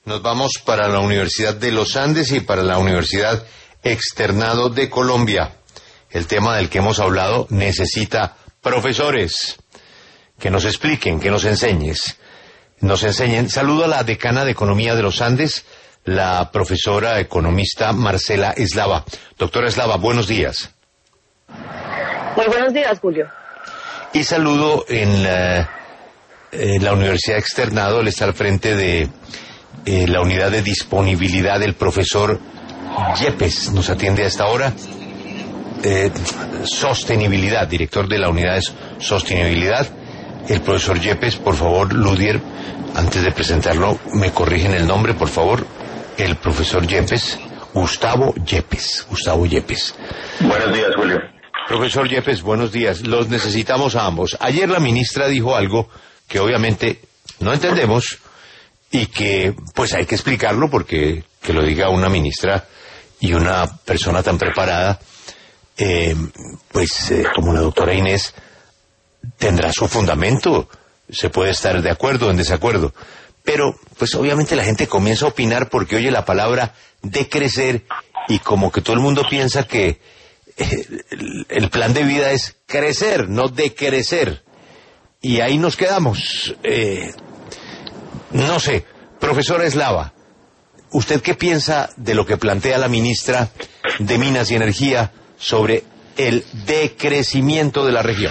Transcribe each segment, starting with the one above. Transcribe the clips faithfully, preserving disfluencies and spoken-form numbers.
Nos vamos para la Universidad de los Andes y para la Universidad Externado de Colombia. El tema del que hemos hablado necesita profesores que nos expliquen, que nos enseñes, nos enseñen. Saludo a la decana de Economía de los Andes, la profesora economista Marcela Eslava. Doctora Eslava, buenos días. Muy buenos días, Julio. Y saludo en la, en la Universidad Externado, él está al frente de eh, la unidad de disponibilidad del profesor Yepes, nos atiende a esta hora. Eh, sostenibilidad, director de la unidad de sostenibilidad, el profesor Yepes. Por favor, Ludier, antes de presentarlo, me corrigen el nombre, por favor. El profesor Yepes, Gustavo Yepes, Gustavo Yepes. Buenos días, Julio. Profesor Yepes, buenos días. Los necesitamos a ambos. Ayer la ministra dijo algo que obviamente no entendemos y que pues hay que explicarlo, porque que lo diga una ministra y una persona tan preparada, eh, pues eh, como la doctora Inés, tendrá su fundamento. Se puede estar de acuerdo o en desacuerdo, pero pues obviamente la gente comienza a opinar porque oye la palabra decrecer y como que todo el mundo piensa que eh, el, el plan de vida es crecer, no decrecer, y ahí nos quedamos. Eh, no sé, profesora Eslava, ¿usted qué piensa de lo que plantea la ministra de Minas y Energía sobre el decrecimiento de la región?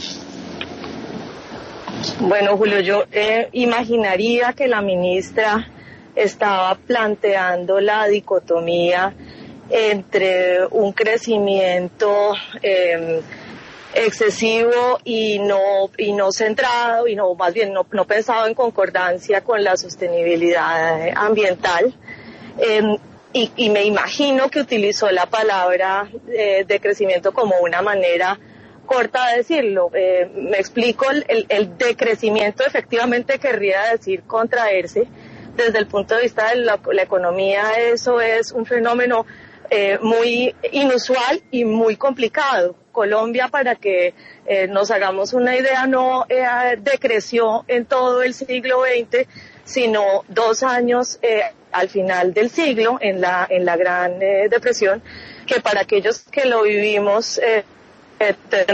Bueno, Julio, yo eh, imaginaría que la ministra estaba planteando la dicotomía entre un crecimiento eh, excesivo y no y no centrado, y no más bien no, no pensado en concordancia con la sostenibilidad ambiental. Eh, y, y me imagino que utilizó la palabra eh, de crecimiento como una manera corta de decirlo. Eh, me explico, el, el, el decrecimiento efectivamente querría decir contraerse. Desde el punto de vista de la, la economía, eso es un fenómeno eh, muy inusual y muy complicado. Colombia, para que eh, nos hagamos una idea, no eh, decreció en todo el siglo veinte, sino dos años eh, al final del siglo, en la, en la Gran eh, Depresión, que para aquellos que lo vivimos, eh, eh,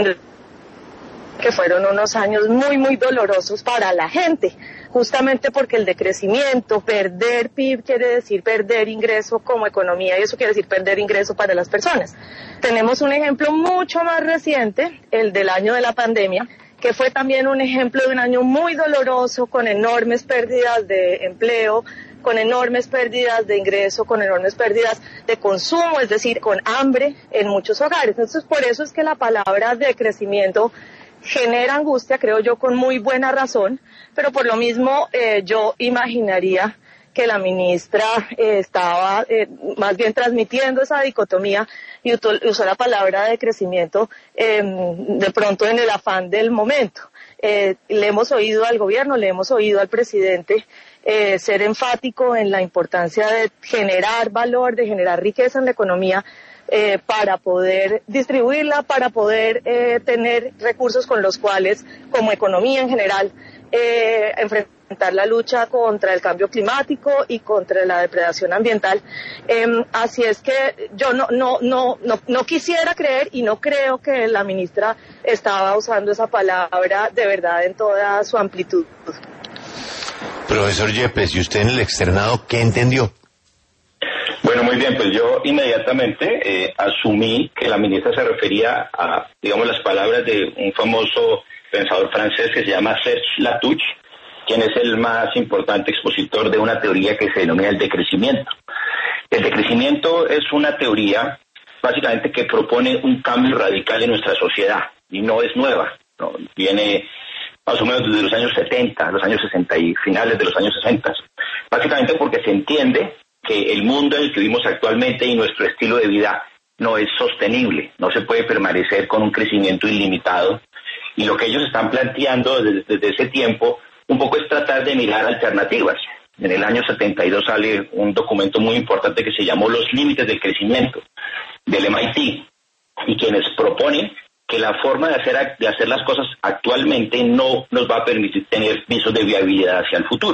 que fueron unos años muy, muy dolorosos para la gente, justamente porque el decrecimiento, perder P I B quiere decir perder ingreso como economía, y eso quiere decir perder ingreso para las personas. Tenemos un ejemplo mucho más reciente, el del año de la pandemia, que fue también un ejemplo de un año muy doloroso, con enormes pérdidas de empleo, con enormes pérdidas de ingreso, con enormes pérdidas de consumo, es decir, con hambre en muchos hogares. Entonces, por eso es que la palabra decrecimiento genera angustia, creo yo, con muy buena razón, pero por lo mismo eh, yo imaginaría que la ministra eh, estaba eh, más bien transmitiendo esa dicotomía y usó la palabra de crecimiento eh, de pronto en el afán del momento. Eh, le hemos oído al gobierno, le hemos oído al presidente eh, ser enfático en la importancia de generar valor, de generar riqueza en la economía, Eh, para poder distribuirla, para poder eh, tener recursos con los cuales, como economía en general, eh, enfrentar la lucha contra el cambio climático y contra la depredación ambiental. Eh, así es que yo no, no, no, no, no quisiera creer, y no creo que la ministra estaba usando esa palabra de verdad en toda su amplitud. Profesor Yepes, ¿y usted en el externado qué entendió? Bueno, muy bien, pues yo inmediatamente eh, asumí que la ministra se refería a, digamos, las palabras de un famoso pensador francés que se llama Serge Latouche, quien es el más importante expositor de una teoría que se denomina el decrecimiento. El decrecimiento es una teoría básicamente que propone un cambio radical en nuestra sociedad, y no es nueva, ¿no? Viene más o menos desde los años setenta, los años sesenta y finales de los años sesenta, básicamente porque se entiende que el mundo en el que vivimos actualmente y nuestro estilo de vida no es sostenible, no se puede permanecer con un crecimiento ilimitado, y lo que ellos están planteando desde, desde ese tiempo un poco es tratar de mirar alternativas. En el año setenta y dos sale un documento muy importante que se llamó Los Límites del Crecimiento, del M I T, y quienes proponen que la forma de hacer, de hacer las cosas actualmente no nos va a permitir tener visos de viabilidad hacia el futuro.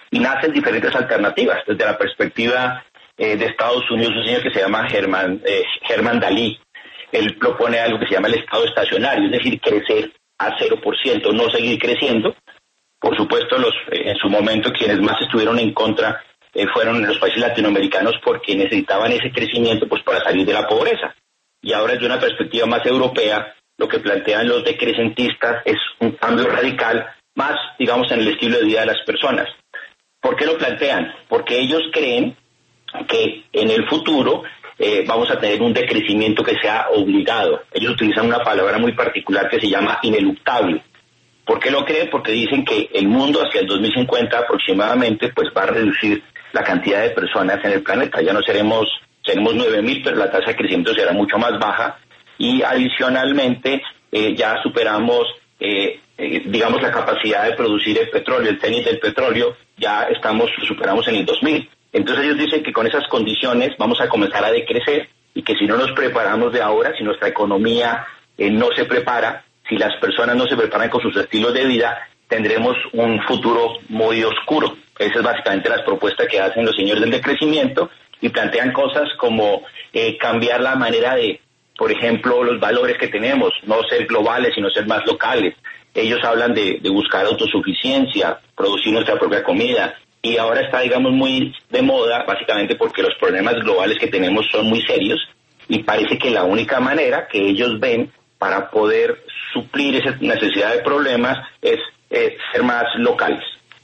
y nacen diferentes alternativas. Desde la perspectiva eh, de Estados Unidos, un señor que se llama Germán, eh, Germán Dalí, él propone algo que se llama el estado estacionario, es decir, crecer a cero por ciento, no seguir creciendo. Por supuesto, los eh, en su momento quienes más estuvieron en contra eh, fueron los países latinoamericanos porque necesitaban ese crecimiento pues para salir de la pobreza. Y ahora desde una perspectiva más europea, lo que plantean los decrecentistas es un cambio radical, más, digamos, en el estilo de vida de las personas. ¿Por qué lo plantean? Porque ellos creen que en el futuro eh, vamos a tener un decrecimiento que sea obligado. Ellos utilizan una palabra muy particular que se llama ineluctable. ¿Por qué lo creen? Porque dicen que el mundo hacia el dos mil cincuenta aproximadamente pues va a reducir la cantidad de personas en el planeta. Ya no seremos, seremos nueve mil, pero la tasa de crecimiento será mucho más baja. Y adicionalmente eh, ya superamos, eh, eh, digamos, la capacidad de producir el petróleo, el tenis del petróleo, ya estamos, superamos en el dos mil. Entonces ellos dicen que con esas condiciones vamos a comenzar a decrecer y que si no nos preparamos de ahora, si nuestra economía eh, no se prepara, si las personas no se preparan con sus estilos de vida, tendremos un futuro muy oscuro. Esas es básicamente las propuestas que hacen los señores del decrecimiento y plantean cosas como eh, cambiar la manera de, por ejemplo, los valores que tenemos, no ser globales, sino ser más locales. Ellos hablan de, de buscar autosuficiencia, producir nuestra propia comida, y ahora está, digamos, muy de moda, básicamente porque los problemas globales que tenemos son muy serios, y parece que la única manera que ellos ven para poder suplir esa necesidad de problemas es eh, ser más locales.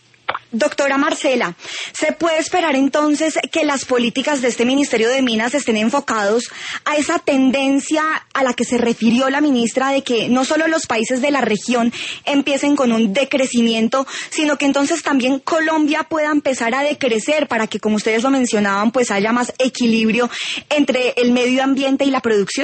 Doctora Marcela, ¿se puede esperar entonces que las políticas de este Ministerio de Minas estén enfocados a esa tendencia a la que se refirió la ministra de que no solo los países de la región empiecen con un decrecimiento, sino que entonces también Colombia pueda empezar a decrecer para que, como ustedes lo mencionaban, pues haya más equilibrio entre el medio ambiente y la producción?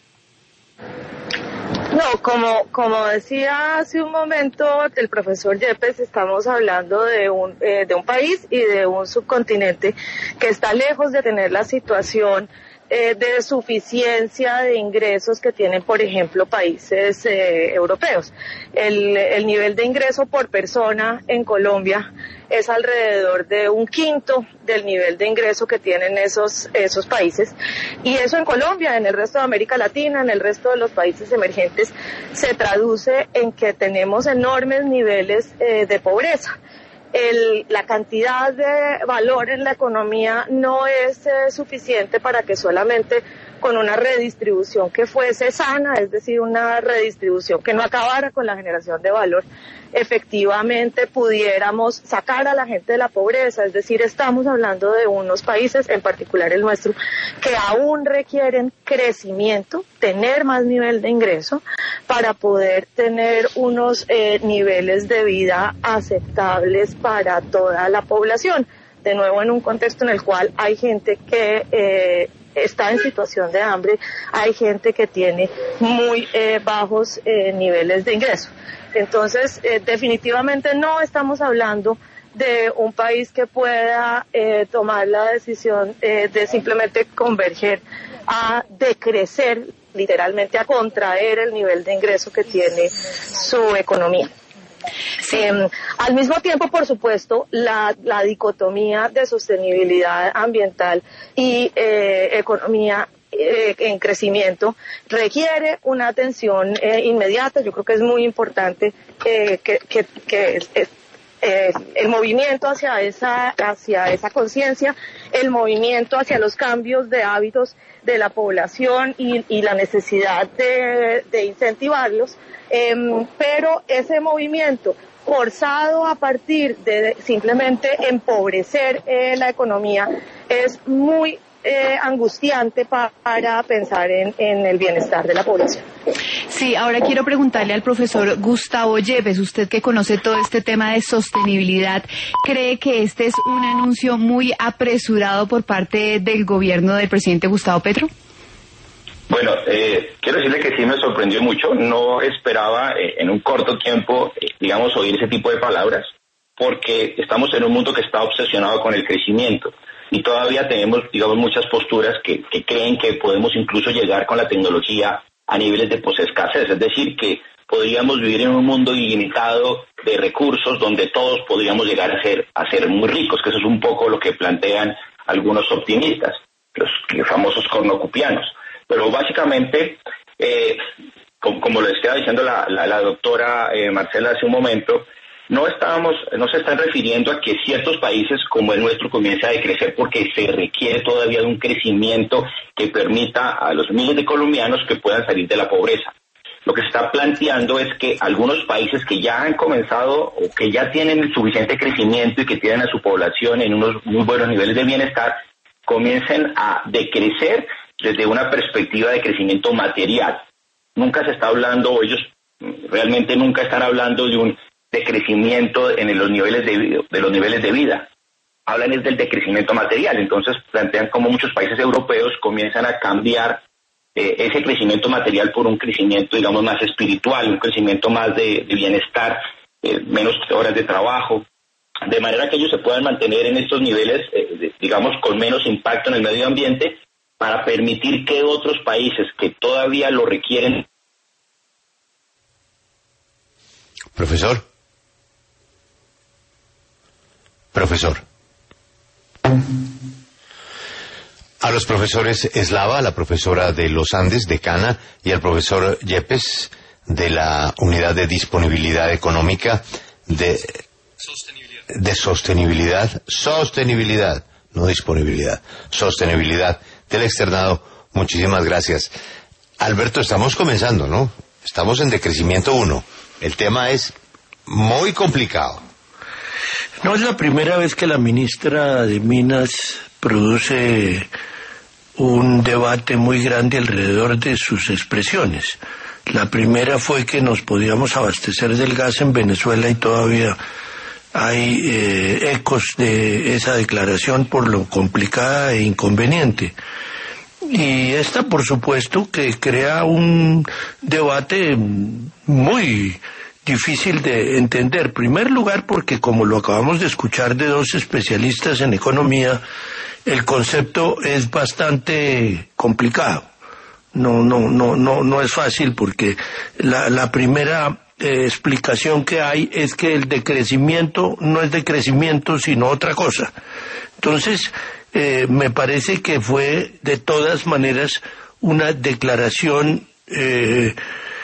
No, como, como decía hace un momento el profesor Yepes, estamos hablando de un, eh, de un país y de un subcontinente que está lejos de tener la situación eh, de suficiencia de ingresos que tienen, por ejemplo, países eh, europeos. El, el nivel de ingreso por persona en Colombia es alrededor de un quinto del nivel de ingreso que tienen esos, esos países. Y eso en Colombia, en el resto de América Latina, en el resto de los países emergentes, se traduce en que tenemos enormes niveles eh, de pobreza. El, la cantidad de valor en la economía no es eh, suficiente para que solamente con una redistribución que fuese sana, es decir, una redistribución que no acabara con la generación de valor, efectivamente pudiéramos sacar a la gente de la pobreza. Es decir, estamos hablando de unos países, en particular el nuestro, que aún requieren crecimiento, tener más nivel de ingreso para poder tener unos eh, niveles de vida aceptables para toda la población. De nuevo, en un contexto en el cual hay gente que eh, está en situación de hambre, hay gente que tiene muy eh, bajos eh, niveles de ingreso. Entonces, eh, definitivamente no estamos hablando de un país que pueda eh, tomar la decisión eh, de simplemente converger a decrecer, literalmente a contraer el nivel de ingreso que tiene su economía. Sí. Eh, al mismo tiempo, por supuesto, la, la dicotomía de sostenibilidad ambiental y eh, economía eh, en crecimiento requiere una atención eh, inmediata. Yo creo que es muy importante eh, que, que, que eh, eh, el movimiento hacia esa, hacia esa conciencia, el movimiento hacia los cambios de hábitos de la población y, y la necesidad de, de incentivarlos. Eh, pero ese movimiento forzado a partir de simplemente empobrecer eh, la economía es muy eh, angustiante pa para pensar en, en el bienestar de la población. Sí, ahora quiero preguntarle al profesor Gustavo Yepes, usted que conoce todo este tema de sostenibilidad, ¿cree que este es un anuncio muy apresurado por parte del gobierno del presidente Gustavo Petro? Bueno, eh, quiero decirle que sí me sorprendió mucho. No esperaba eh, en un corto tiempo, eh, digamos, oír ese tipo de palabras, porque estamos en un mundo que está obsesionado con el crecimiento y todavía tenemos, digamos, muchas posturas que, que creen que podemos incluso llegar con la tecnología a niveles de posescasez, es decir, que podríamos vivir en un mundo ilimitado de recursos donde todos podríamos llegar a ser, a ser muy ricos, que eso es un poco lo que plantean algunos optimistas, los, los famosos cornucopianos. Pero básicamente, eh, como, como lo estaba diciendo la, la, la doctora eh, Marcela hace un momento, no estábamos, no se están refiriendo a que ciertos países como el nuestro comiencen a decrecer porque se requiere todavía de un crecimiento que permita a los miles de colombianos que puedan salir de la pobreza. Lo que se está planteando es que algunos países que ya han comenzado o que ya tienen el suficiente crecimiento y que tienen a su población en unos muy buenos niveles de bienestar, comiencen a decrecer desde una perspectiva de crecimiento material. Nunca se está hablando, o ellos realmente nunca están hablando de un decrecimiento en los niveles de, de los niveles de vida. Hablan es del decrecimiento material. Entonces plantean cómo muchos países europeos comienzan a cambiar Eh, ese crecimiento material por un crecimiento, digamos, más espiritual, un crecimiento más de, de bienestar, eh, menos horas de trabajo, de manera que ellos se puedan mantener en estos niveles, eh, de, digamos, con menos impacto en el medio ambiente, para permitir que otros países que todavía lo requieren. Profesor. Profesor. A los profesores Eslava, a la profesora de los Andes, decana, y al profesor Yepes, de la Unidad de Disponibilidad Económica, de sostenibilidad, de sostenibilidad, sostenibilidad, no disponibilidad, sostenibilidad del externado. Muchísimas gracias. Alberto, estamos comenzando, ¿no? Estamos en decrecimiento uno. El tema es muy complicado. No es la primera vez que la ministra de Minas produce un debate muy grande alrededor de sus expresiones. La primera fue que nos podíamos abastecer del gas en Venezuela y todavía hay eh, ecos de esa declaración por lo complicada e inconveniente. Y esta, por supuesto, que crea un debate muy difícil de entender. En primer lugar, porque como lo acabamos de escuchar de dos especialistas en economía, el concepto es bastante complicado. No, no, no, no, no es fácil porque la, la primera eh, explicación que hay es que el decrecimiento no es decrecimiento sino otra cosa. Entonces, eh, me parece que fue de todas maneras una declaración eh,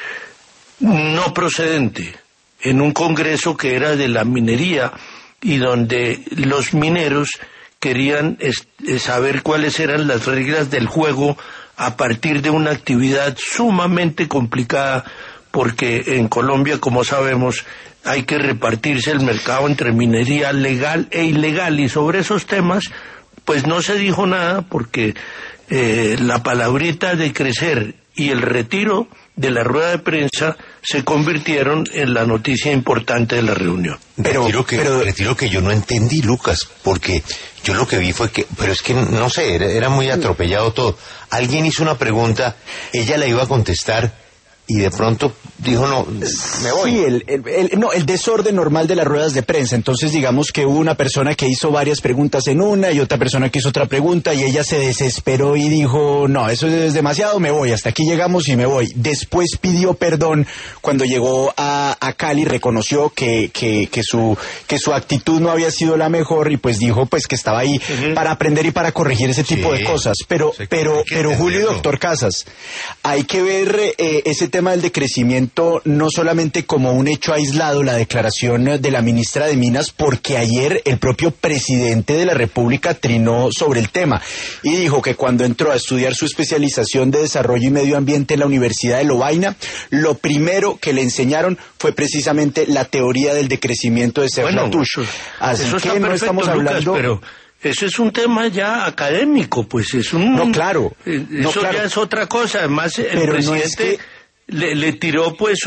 no procedente en un congreso que era de la minería y donde los mineros querían es, es saber cuáles eran las reglas del juego a partir de una actividad sumamente complicada, porque en Colombia, como sabemos, hay que repartirse el mercado entre minería legal e ilegal, y sobre esos temas pues no se dijo nada, porque eh, la palabrita de crecer y el retiro de la rueda de prensa se convirtieron en la noticia importante de la reunión. Pero, retiro que, pero, retiro que yo no entendí, Lucas, porque yo lo que vi fue que, pero es que no sé, era, era muy atropellado todo. Alguien hizo una pregunta, ella la iba a contestar y de pronto dijo no, me voy. Sí, el, el, el, no, el desorden normal de las ruedas de prensa. Entonces digamos que hubo una persona que hizo varias preguntas en una y otra persona que hizo otra pregunta y ella se desesperó y dijo no, eso es demasiado, me voy, hasta aquí llegamos y me voy. Después pidió perdón cuando llegó a, a Cali, reconoció que, que, que, su, que su actitud no había sido la mejor y pues dijo pues que estaba ahí uh-huh. para aprender y para corregir ese tipo sí, de cosas. Pero, sí, pero, pero Julio y doctor Casas, hay que ver eh, ese tema tema del decrecimiento no solamente como un hecho aislado, la declaración de la ministra de Minas, porque ayer el propio presidente de la República trinó sobre el tema y dijo que cuando entró a estudiar su especialización de desarrollo y medio ambiente en la Universidad de Lovaina, lo primero que le enseñaron fue precisamente la teoría del decrecimiento de Serge bueno, Latouche. Así eso que está no perfecto, estamos hablando... Lucas, pero... Eso es un tema ya académico, pues es un... No, claro. Eso no, claro. ya es otra cosa. Además, el pero presidente... No es que... Le, le tiró pues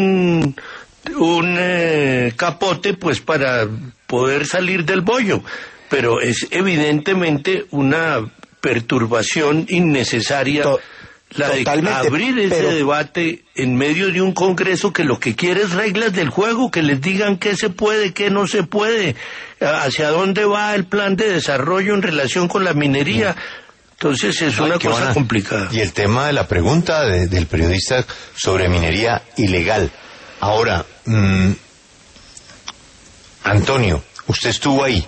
un un eh, capote pues para poder salir del bollo, pero es evidentemente una perturbación innecesaria to la de abrir ese pero... debate en medio de un congreso que lo que quiere es reglas del juego, que les digan qué se puede, qué no se puede, hacia dónde va el plan de desarrollo en relación con la minería. Entonces es una Ay, cosa a... complicada. Y el tema de la pregunta de, del periodista sobre minería ilegal. Ahora, mmm, Antonio, usted estuvo ahí.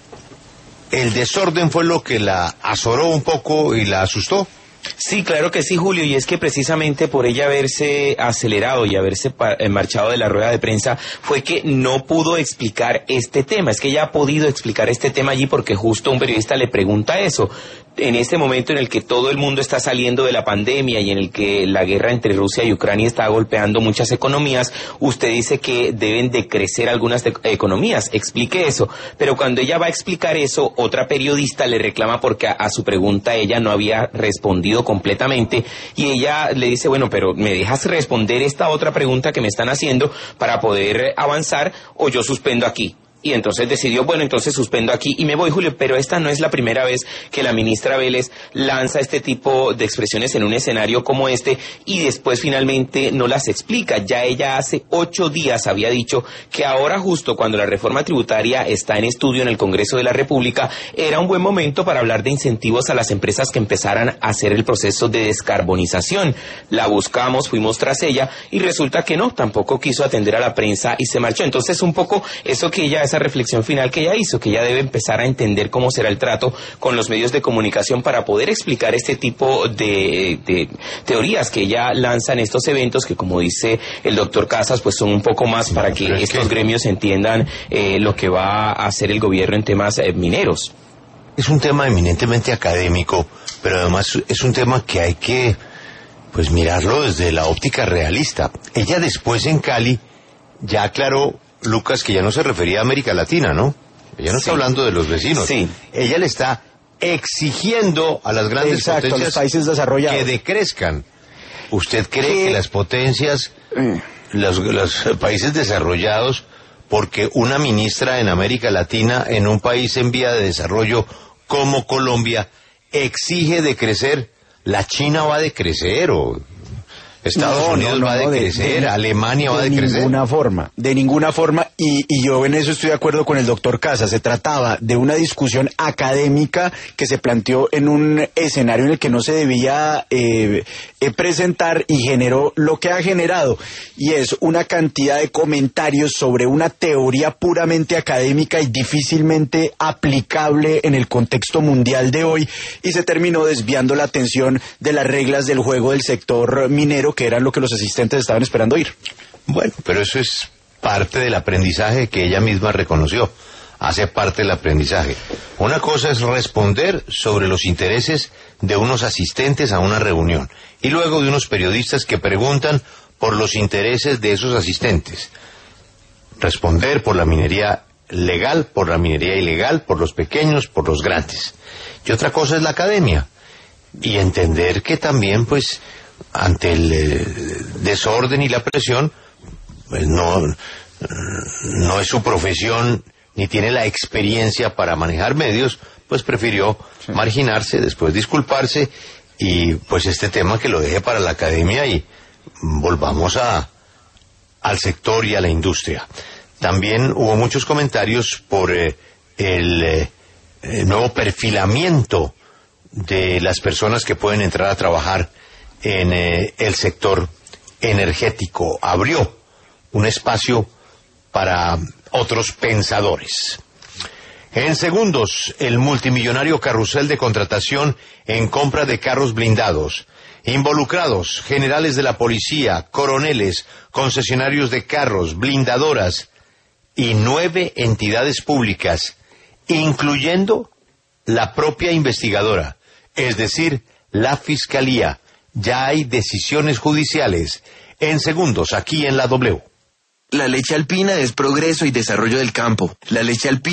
¿El desorden fue lo que la azoró un poco y la asustó? Sí, claro que sí, Julio, y es que precisamente por ella haberse acelerado y haberse marchado de la rueda de prensa fue que no pudo explicar este tema. Es que ella ha podido explicar este tema allí porque justo un periodista le pregunta eso. En este momento en el que todo el mundo está saliendo de la pandemia y en el que la guerra entre Rusia y Ucrania está golpeando muchas economías, usted dice que deben de crecer algunas de economías. Explique eso. Pero cuando ella va a explicar eso, otra periodista le reclama porque a, a su pregunta ella no había respondido completamente y ella le dice, bueno, pero ¿me dejas responder esta otra pregunta que me están haciendo para poder avanzar o yo suspendo aquí? Y entonces decidió, bueno, entonces suspendo aquí y me voy, Julio, pero esta no es la primera vez que la ministra Vélez lanza este tipo de expresiones en un escenario como este y después finalmente no las explica. Ya ella hace ocho días había dicho que ahora justo cuando la reforma tributaria está en estudio en el Congreso de la República, era un buen momento para hablar de incentivos a las empresas que empezaran a hacer el proceso de descarbonización. La buscamos, fuimos tras ella y resulta que no, tampoco quiso atender a la prensa y se marchó. Entonces un poco eso que ella esa reflexión final que ella hizo, que ella debe empezar a entender cómo será el trato con los medios de comunicación para poder explicar este tipo de, de teorías que ella lanza en estos eventos, que como dice el doctor Casas, pues son un poco más para que estos que... gremios entiendan eh, lo que va a hacer el gobierno en temas eh, mineros. Es un tema eminentemente académico, pero además es un tema que hay que pues mirarlo desde la óptica realista. Ella después en Cali ya aclaró, Lucas, que ya no se refería a América Latina, ¿no? Ella no sí. está hablando de los vecinos. Sí. Ella le está exigiendo a las grandes Exacto, potencias a los países desarrollados que decrezcan. ¿Usted cree ¿Qué? que las potencias, los, los países desarrollados, porque una ministra en América Latina, en un país en vía de desarrollo como Colombia, exige decrecer? ¿La China va a decrecer o...? Estados no, Unidos no, no, va a decrecer, de, de, Alemania va a decrecer. De ninguna forma, de ninguna forma, y, y yo en eso estoy de acuerdo con el doctor Casas. Se trataba de una discusión académica que se planteó en un escenario en el que no se debía eh, eh, presentar y generó lo que ha generado, y es una cantidad de comentarios sobre una teoría puramente académica y difícilmente aplicable en el contexto mundial de hoy, y se terminó desviando la atención de las reglas del juego del sector minero, que eran lo que los asistentes estaban esperando oír. Bueno, pero eso es parte del aprendizaje que ella misma reconoció. Hace parte del aprendizaje. Una cosa es responder sobre los intereses de unos asistentes a una reunión y luego de unos periodistas que preguntan por los intereses de esos asistentes. Responder por la minería legal, por la minería ilegal, por los pequeños, por los grandes. Y otra cosa es la academia. Y entender que también, pues, ante el eh, desorden y la presión, pues no, no es su profesión ni tiene la experiencia para manejar medios, pues prefirió sí. marginarse, después disculparse y pues este tema que lo deje para la academia y volvamos a al sector y a la industria. También hubo muchos comentarios por eh, el, eh, el nuevo perfilamiento de las personas que pueden entrar a trabajar en eh, el sector energético. Abrió un espacio para otros pensadores. En segundos, el multimillonario carrusel de contratación en compra de carros blindados. Involucrados, generales de la policía, coroneles, concesionarios de carros, blindadoras y nueve entidades públicas, incluyendo la propia investigadora, es decir, la Fiscalía. Ya hay decisiones judiciales. En segundos, aquí en la W. La leche alpina es progreso y desarrollo del campo. La leche alpina